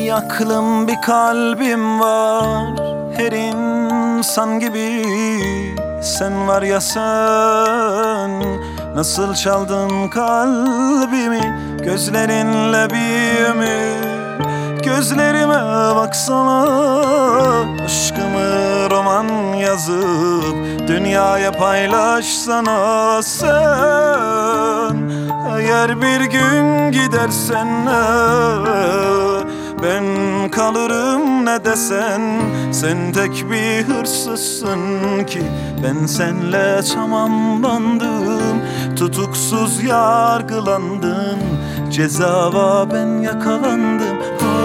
Bir aklım bir kalbim var, her insan gibi. Sen var ya sen, nasıl çaldın kalbimi. Gözlerinle bir ömür, gözlerime baksana. Aşkımı roman yazıp dünyaya paylaşsana. Sen eğer bir gün gidersen ben kalırım ne desen. Sen tek bir hırsızsın ki ben senle tamamlandım. Tutuksuz yargılandın, cezava ben yakalandım.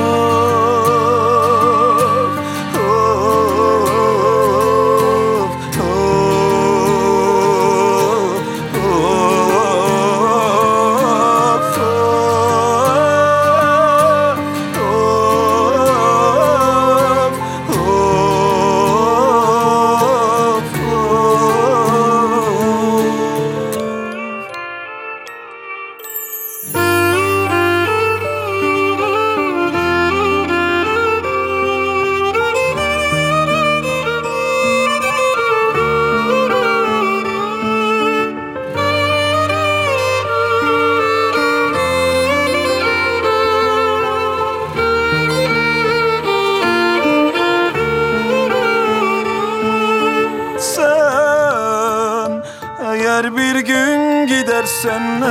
Eğer bir gün gidersen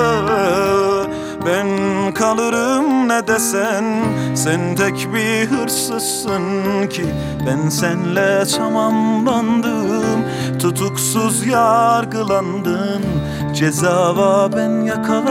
ben kalırım ne desen. Sen tek bir hırsızsın ki ben senle tamamlandım. Tutuksuz yargılandın, cezava ben yakalandım.